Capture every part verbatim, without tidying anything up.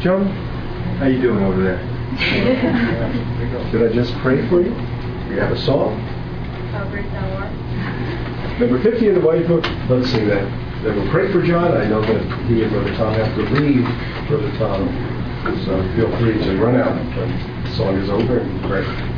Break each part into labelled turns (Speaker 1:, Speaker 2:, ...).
Speaker 1: John, how you doing over there? Should I just pray for you? We have a song.
Speaker 2: How great thou art.
Speaker 1: Number fifty in the White Book. Let's sing that. Then we'll pray for John. I know that he and Brother Tom have to leave, Brother Tom. So feel free to run out when the song is over and pray.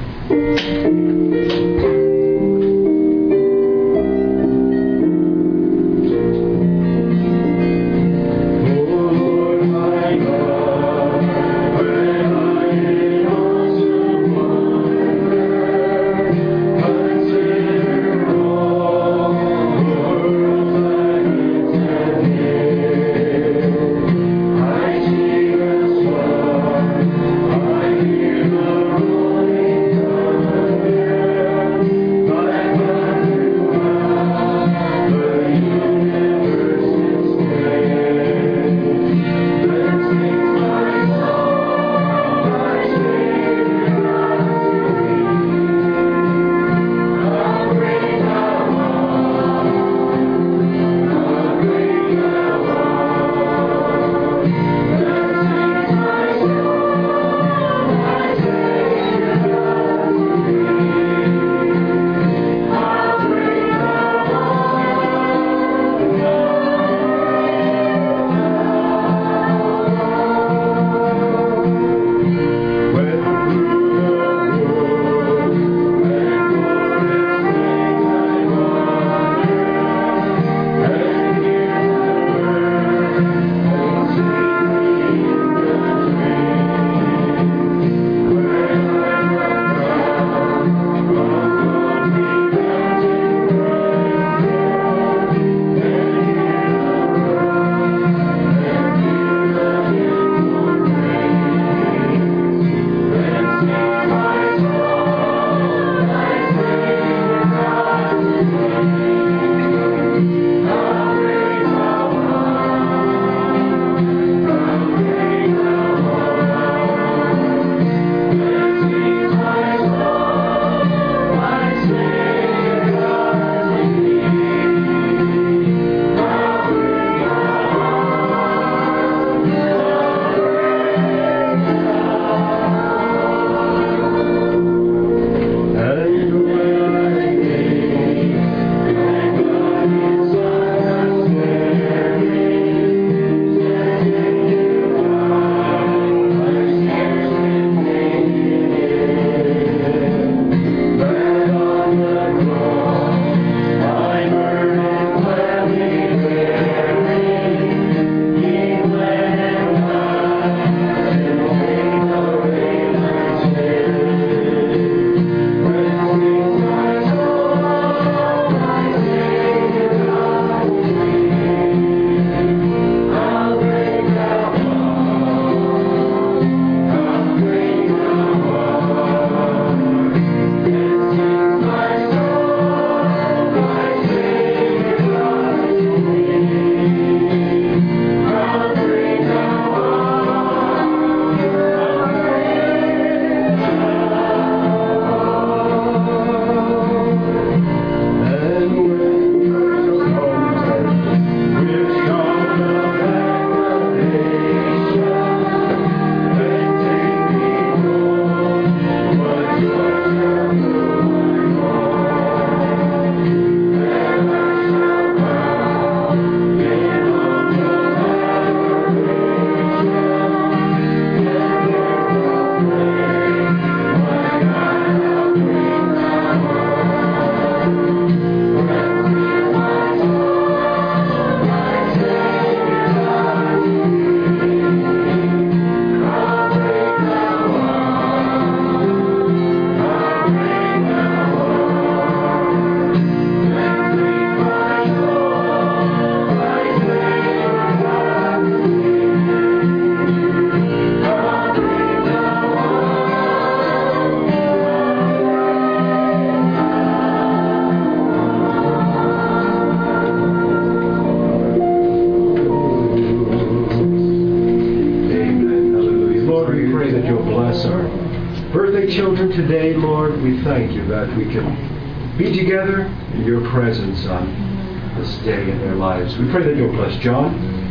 Speaker 1: children today, Lord, we thank you that we can be together in your presence on this day in their lives. We pray that you'll bless John,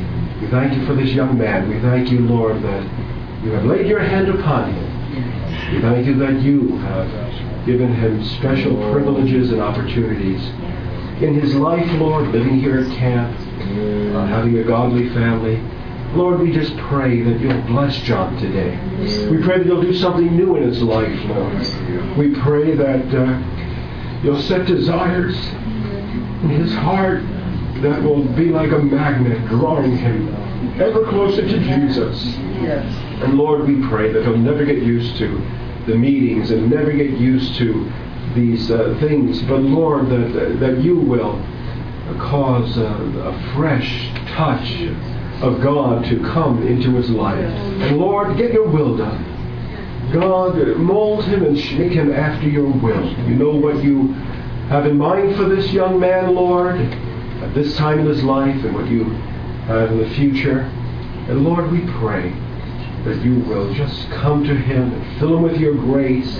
Speaker 1: We thank you for this young man. We thank you, Lord, that you have laid your hand upon him. We thank you that you have given him special privileges and opportunities in his life, Lord, living here at camp, uh, having a godly family. Lord, we just pray that you'll bless John today. We pray that you'll do something new in his life, Lord. We pray that uh, you'll set desires in his heart that will be like a magnet drawing him ever closer to Jesus. And Lord, we pray that he'll never get used to the meetings and never get used to these uh, things, but Lord, that, that you will cause a, a fresh touch of God to come into his life. And Lord, get your will done. God, mold him and make him after your will. You know what you have in mind for this young man, Lord, at this time in his life and what you have in the future. And Lord, we pray that you will just come to him and fill him with your grace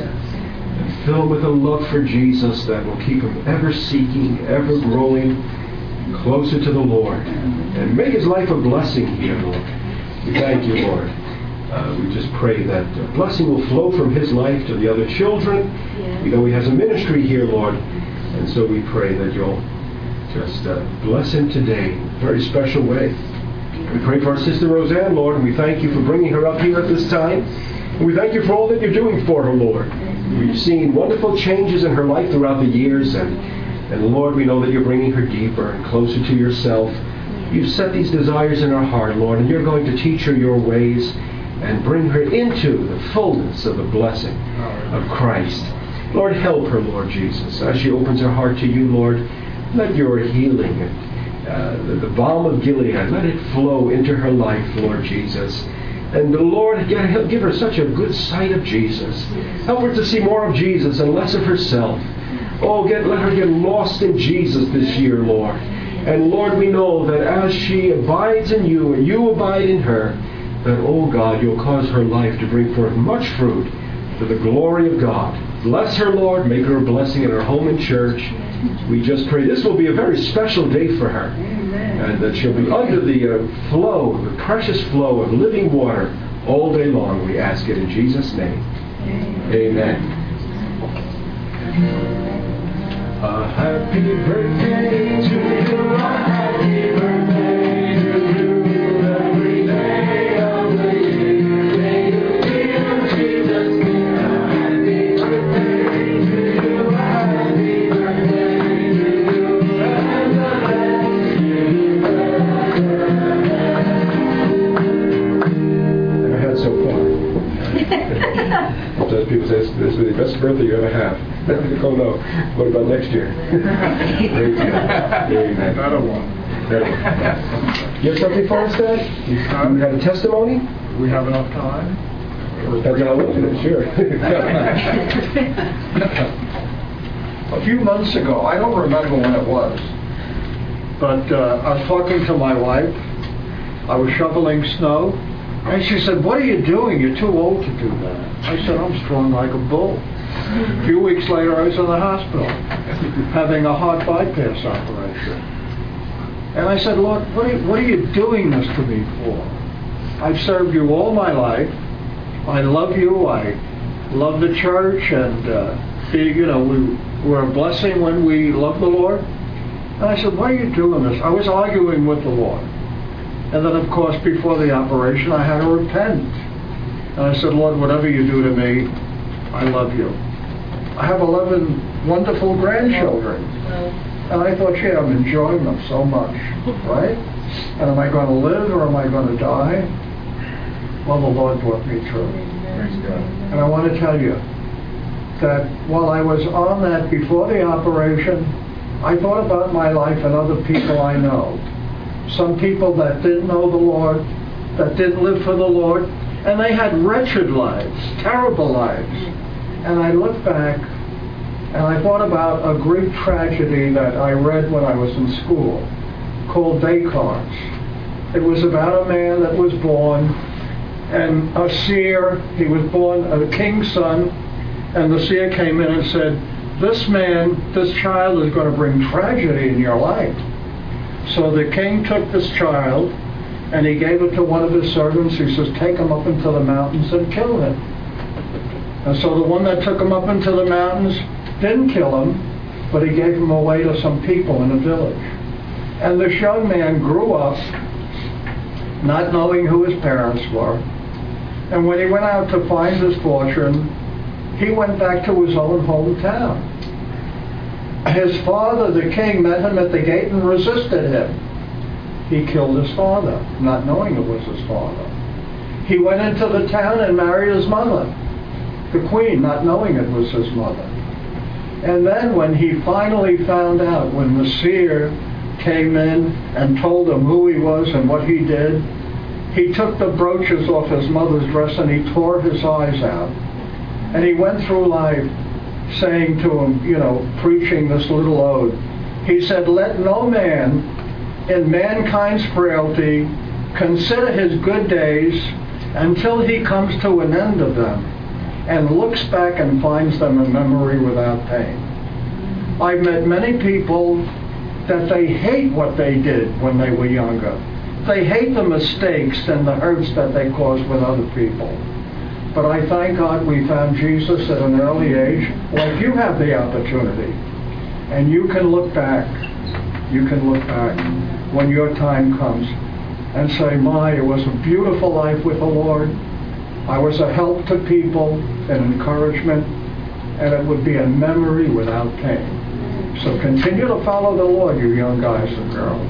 Speaker 1: and fill him with a love for Jesus that will keep him ever seeking, ever growing closer to the Lord, and make his life a blessing here, Lord. We thank you, Lord. Uh, we just pray that uh, blessing will flow from his life to the other children. Yes. We know he has a ministry here, Lord, and so we pray that you'll just uh, bless him today in a very special way. We pray for our sister Roseanne, Lord, and we thank you for bringing her up here at this time. And we thank you for all that you're doing for her, Lord. We've seen wonderful changes in her life throughout the years, and And Lord, we know that you're bringing her deeper and closer to yourself. You've set these desires in her heart, Lord, and you're going to teach her your ways and bring her into the fullness of the blessing of Christ. Lord, help her, Lord Jesus, as she opens her heart to you, Lord. Let your healing and uh, the, the balm of Gilead, let it flow into her life, Lord Jesus. And Lord, give her such a good sight of Jesus. Help her to see more of Jesus and less of herself. Oh, get, let her get lost in Jesus this year, Lord. And Lord, we know that as she abides in you and you abide in her, that, oh God, you'll cause her life to bring forth much fruit to the glory of God. Bless her, Lord. Make her a blessing in her home and church. We just pray this will be a very special day for her. Amen. And that she'll be under the uh, flow, the precious flow of living water all day long. We ask it in Jesus' name. Amen. Amen. A happy birthday to you, a happy birthday to you, every day of the year, may you feel Jesus near. A happy birthday to you, a happy birthday to you, and the best year ever. Never had so far. Sometimes people say this is the best birthday you ever have. Oh no, what about next year? Amen.
Speaker 3: Another one.
Speaker 1: You have something for us, Dad? You have a testimony?
Speaker 3: We have enough time?
Speaker 1: Depends on how long it is, sure.
Speaker 3: A few months ago, I don't remember when it was, but uh, I was talking to my wife. I was shoveling snow, and she said, "What are you doing? You're too old to do that." I said, "I'm strong like a bull." A few weeks later, I was in the hospital having a heart bypass operation. And I said, "Lord, what are you, what are you doing this to me for? I've served you all my life. I love you. I love the church. And, uh, you know, we, we're a blessing when we love the Lord." And I said, "Why are you doing this?" I was arguing with the Lord. And then, of course, before the operation, I had to repent. And I said, "Lord, whatever you do to me, I love you." I have eleven wonderful grandchildren. And I thought, gee, I'm enjoying them so much, right? And am I going to live or am I going to die? Well, the Lord brought me through. And I want to tell you that while I was on that before the operation, I thought about my life and other people I know. Some people that didn't know the Lord, that didn't live for the Lord, and they had wretched lives, terrible lives. And I looked back and I thought about a Greek tragedy that I read when I was in school called Descartes. It was about a man that was born, and a seer, he was born a king's son, and the seer came in and said, "This man, this child is going to bring tragedy in your life." So the king took this child And he gave it to one of his servants. He says, take him up into the mountains and kill him. And so the one that took him up into the mountains didn't kill him, but he gave him away to some people in a village. And this young man grew up not knowing who his parents were. And when he went out to find his fortune, he went back to his own hometown. His father, the king, met him at the gate and resisted him. He killed his father, not knowing it was his father. He went into the town and married his mother, the queen, not knowing it was his mother. And then when he finally found out, when the seer came in and told him who he was and what he did, he took the brooches off his mother's dress and he tore his eyes out. And he went through life saying to him, you know, preaching this little ode. He said, let no man in mankind's frailty consider his good days until he comes to an end of them and looks back and finds them a memory without pain. I've met many people that they hate what they did when they were younger. They hate the mistakes and the hurts that they caused with other people. But I thank God we found Jesus at an early age, like you have the opportunity. And you can look back, you can look back when your time comes and say, my, it was a beautiful life with the Lord. I was a help to people, an encouragement, and it would be a memory without pain. So continue to follow the Lord, you young guys and girls.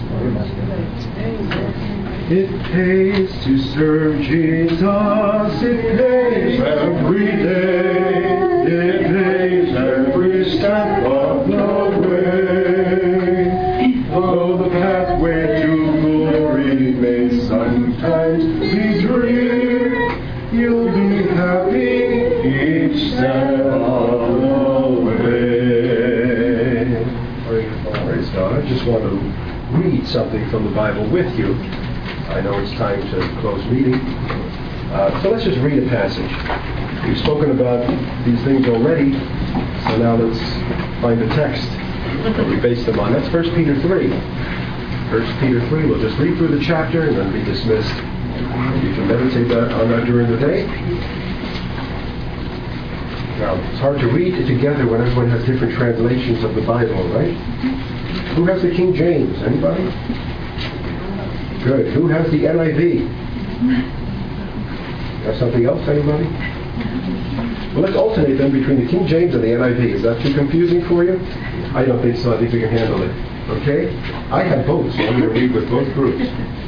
Speaker 1: It pays to serve Jesus, it pays every day, it pays every step of the way. Though the pathway to glory may sometimes be drear, you'll be happy each step of the way. Praise God. I just want to read something from the Bible with you. I know it's time to close meeting. Uh, so let's just read a passage. We've spoken about these things already, so now let's find the text that we base them on. That's First Peter three. First Peter three, we'll just read through the chapter and then be dismissed. You can meditate on that during the day. Now, it's hard to read it together when everyone has different translations of the Bible, right? Who has the King James? Anybody? Good. Who has the N I V? Have something else, anybody? Well, let's alternate then between the King James and the N I V. Is that too confusing for you? I don't think so. I think we can handle it. Okay? I have both, so I'm going to read with both groups.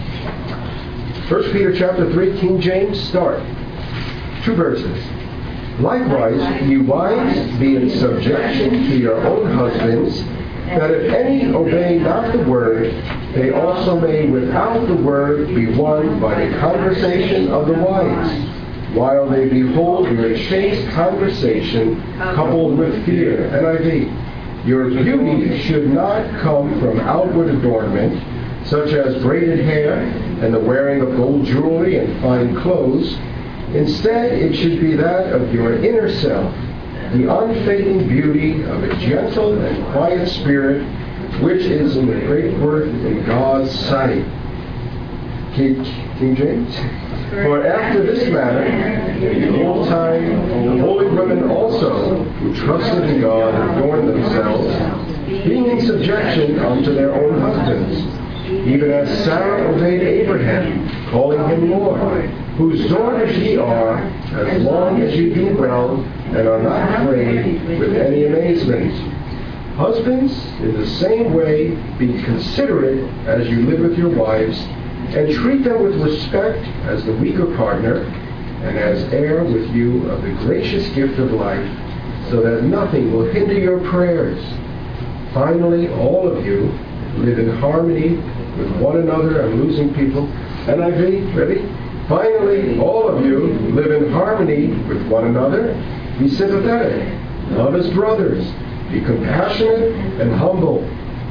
Speaker 1: First Peter chapter three, King James, start. Two verses. Likewise, ye wives, be in subjection to your own husbands, that if any obey not the word, they also may without the word be won by the conversation of the wives, while they behold your chaste conversation coupled with fear. N I V. Your beauty should not come from outward adornment, such as braided hair and the wearing of gold jewelry and fine clothes. Instead, it should be that of your inner self, the unfading beauty of a gentle and quiet spirit, which is in great worth in God's sight. King, King James? For after this manner, in the old time, the holy women also, who trusted in God, adorned themselves, being in subjection unto their own husbands, even as Sarah obeyed Abraham, calling him Lord, whose daughters ye are, as long as ye do well, and are not afraid with any amazement. Husbands, in the same way, be considerate as you live with your wives, and treat them with respect as the weaker partner, and as heir with you of the gracious gift of life, so that nothing will hinder your prayers. Finally, all of you live in harmony with one another. I'm losing people. N I V, ready? Finally, all of you live in harmony with one another. Be sympathetic. Love as brothers. Be compassionate and humble.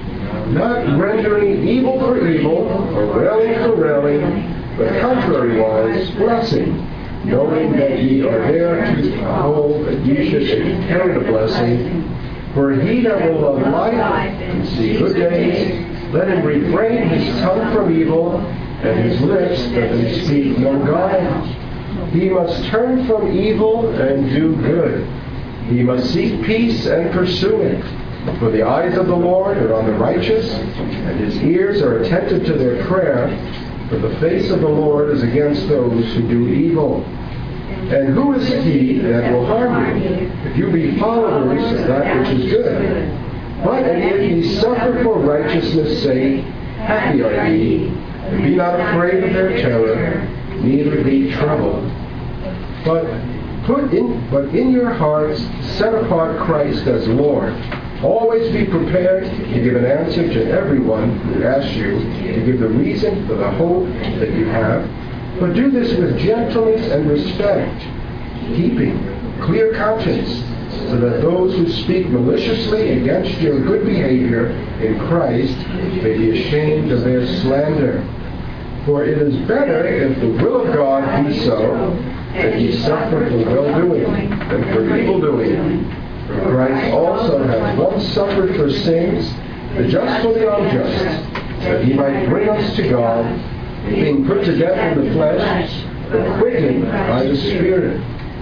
Speaker 1: Not rendering evil for evil, or railing for railing, but contrariwise blessing, knowing that ye are there to hold that ye should inherit a blessing. For he that will love life and see good days, let him refrain his tongue from evil, and his lips that they speak no guile. He must turn from evil and do good. He must seek peace and pursue it. For the eyes of the Lord are on the righteous, and his ears are attentive to their prayer. For the face of the Lord is against those who do evil. And who is he that will harm you, if you be followers of that which is good? But if ye suffer for righteousness' sake, happy are ye, and be not afraid of their terror, neither be troubled. But put in, but in your hearts set apart Christ as Lord. Always be prepared to give an answer to everyone who asks you, to give the reason for the hope that you have. But do this with gentleness and respect, keeping clear conscience, so that those who speak maliciously against your good behavior in Christ may be ashamed of their slander. For it is better, if the will of God be so, that ye suffer for well-doing than for evil-doing. For Christ also hath once suffered for sins, the just for the unjust, that he might bring us to God, being put to death in the flesh, but quickened by the Spirit.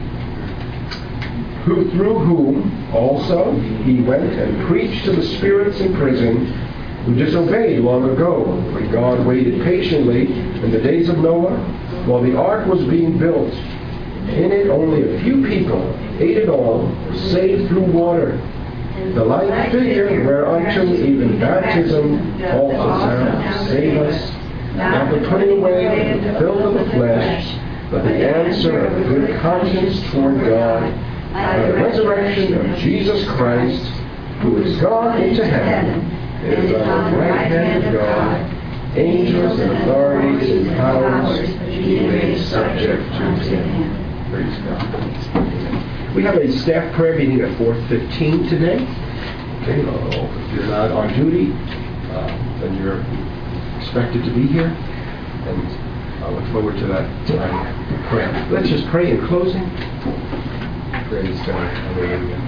Speaker 1: Who through whom also he went and preached to the spirits in prison, who disobeyed long ago, when God waited patiently in the days of Noah, while the ark was being built. In it only a few people, eight in all, were saved through water. The like figure whereunto even baptism also shall save us, not the putting away of the filth of the flesh, but the answer of a good conscience toward God, by the resurrection of Jesus Christ, who is gone into heaven, and is on the right hand of God. Angels and authorities and powers be made subject to him. Praise God. We have a staff prayer meeting at four fifteen today. Okay, if you're not on duty, uh, then you're expected to be here. And I look forward to that uh, prayer. Let's just pray in closing. Praise God. Hallelujah.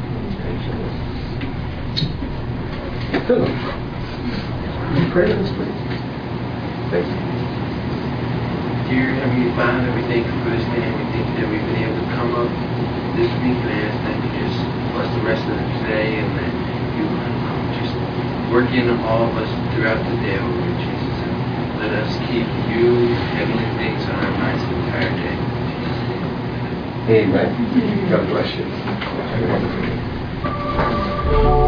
Speaker 1: Philip, would you pray with us, please? Thank you.
Speaker 4: Dear Heavenly Father, we thank you for this day. We thank you that we've been able to come up this week and ask that you just bless the rest of today and that you um, just work in all of us throughout the day, oh Lord Jesus. And let us keep you, heavenly things on our minds the entire day.
Speaker 1: Amen. God bless you.